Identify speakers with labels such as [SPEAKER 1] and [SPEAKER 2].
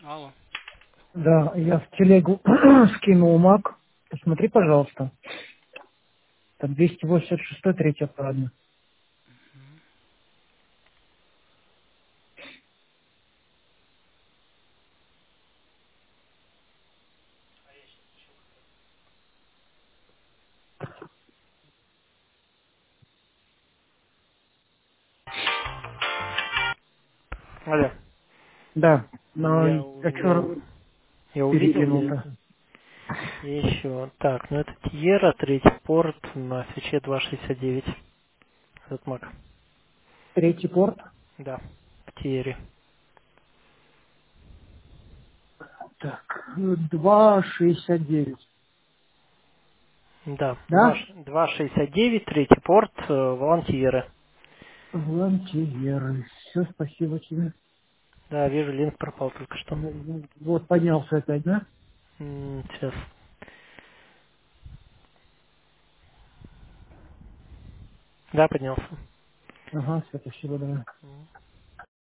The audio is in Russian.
[SPEAKER 1] Алло.
[SPEAKER 2] Да, я в телегу скинул мак. Посмотри, пожалуйста. Там 286 третья парадная.
[SPEAKER 1] Алло.
[SPEAKER 2] Да, но
[SPEAKER 1] Я
[SPEAKER 2] я
[SPEAKER 1] увидел.
[SPEAKER 2] что
[SPEAKER 1] Я увидел, я
[SPEAKER 2] перекинул-то?
[SPEAKER 1] еще. Так, ну это Тьера, третий порт на свече 269. Этот маг.
[SPEAKER 2] Третий порт.
[SPEAKER 1] Да, в Тьере.
[SPEAKER 2] Так, 269.
[SPEAKER 1] Да,
[SPEAKER 2] Да?
[SPEAKER 1] 269, третий порт, Волонтьеры.
[SPEAKER 2] Волонтеры. Все, спасибо тебе.
[SPEAKER 1] Да, вижу, линк пропал только что.
[SPEAKER 2] Вот, поднялся опять, да?
[SPEAKER 1] Сейчас. Да, поднялся.
[SPEAKER 2] Ага, все, спасибо, да.